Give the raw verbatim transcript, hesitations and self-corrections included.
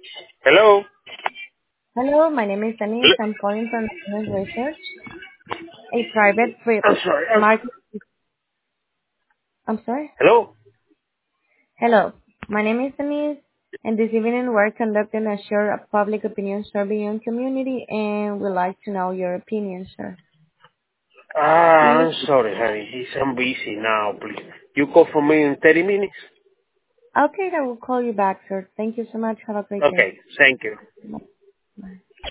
Hello? Hello, my name is Denise. Hello? I'm calling from Business Research, a private free I'm sorry. I'm, market. I'm sorry. hello? Hello, my name is Denise, and this evening we're conducting a short public opinion survey on community, and we'd like to know your opinion, sir. Ah, Please. I'm sorry, honey. He's, I'm busy now, please. You call for me in thirty minutes? Okay, I will call you back, sir. Thank you so much. Have a great day. Okay, thank you. Bye.